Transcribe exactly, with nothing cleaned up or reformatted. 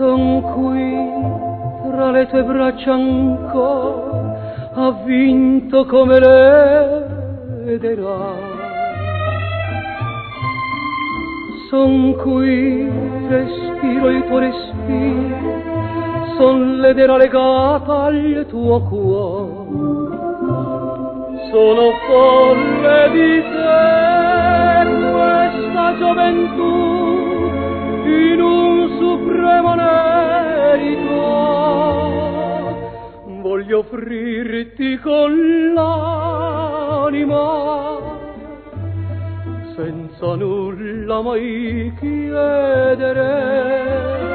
Son qui tra le tue braccia ancora, ha vinto come l'ederà. Son qui, respiro il tuo respiro, son l'edera legata al tuo cuore. Sono folle di te questa gioventù, in un supremo merito voglio offrirti con l'anima, senza nulla mai chiedere.